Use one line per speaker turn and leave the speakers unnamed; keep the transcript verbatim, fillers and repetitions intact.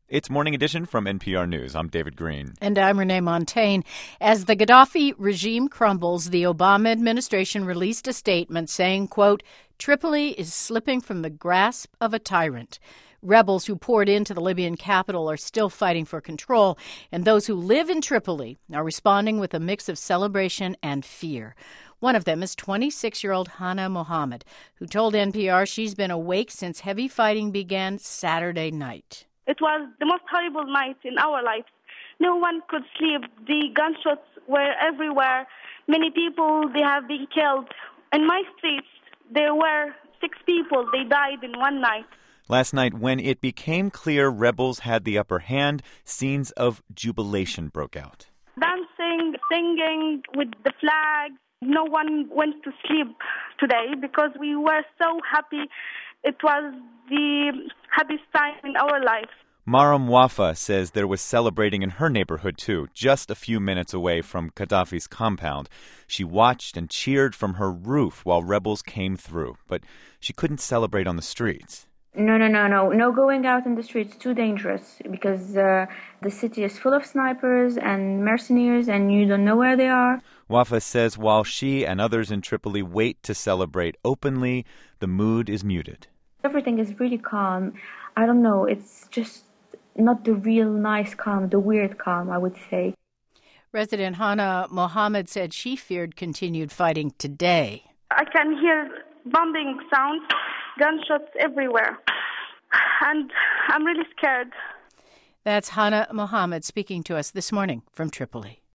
It's Morning Edition from N P R News. I'm David Green.
And I'm Renee Montagne. As the Gaddafi regime crumbles, the Obama administration released a statement saying, quote, Tripoli is slipping from the grasp of a tyrant. Rebels who poured into the Libyan capital are still fighting for control, and those who live in Tripoli are responding with a mix of celebration and fear. One of them is twenty-six-year-old Hana Mohammed, who told N P R she's been awake since heavy fighting began Saturday night.
It was the most horrible night in our lives. No one could sleep. The gunshots were everywhere. Many people, they have been killed. In my streets, there were six people. They died in one night.
Last night, when it became clear rebels had the upper hand, scenes of jubilation broke out.
Dancing, singing with the flags. No one went to sleep today because we were so happy. It was the happiest time in our life.
Maram Wafa says there was celebrating in her neighborhood, too, just a few minutes away from Gaddafi's compound. She watched and cheered from her roof while rebels came through, but she couldn't celebrate on the streets.
No, no, no, no. No going out in the streets. Too dangerous because uh, the city is full of snipers and mercenaries and you don't know where they are.
Wafa says while she and others in Tripoli wait to celebrate openly, the mood is muted.
Everything is really calm. I don't know. It's just not the real nice calm, the weird calm, I would say.
Resident Hana Mohammed said she feared continued fighting today.
I can hear bombing sounds, gunshots everywhere, and I'm really scared.
That's Hana Mohammed speaking to us this morning from Tripoli.